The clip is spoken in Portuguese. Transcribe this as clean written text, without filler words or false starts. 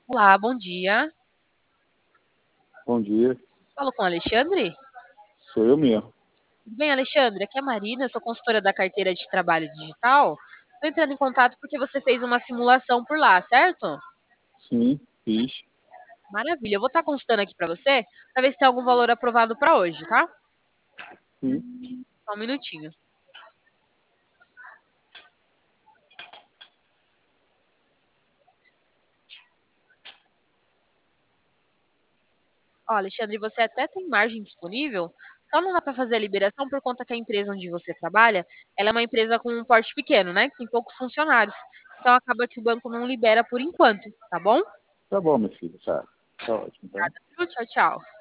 Olá, bom dia. Bom dia, Falo com o Alexandre? sou eu mesmo. Tudo bem, Alexandre? Aqui é a Marina, eu sou consultora da carteira de trabalho digital. Estou entrando em contato porque você fez uma simulação por lá, certo? Sim, fiz. Maravilha, eu vou estar consultando aqui para você, para ver se tem algum valor aprovado para hoje, tá? Sim. Só um minutinho. Ó, Alexandre, você até tem margem disponível, só não dá para fazer a liberação por conta que a empresa onde você trabalha, ela é uma empresa com um porte pequeno, né? Que tem poucos funcionários. Então acaba que o banco não libera por enquanto, tá bom? Tá bom, meu filho, tá. Tá ótimo, tá? Tchau, tchau.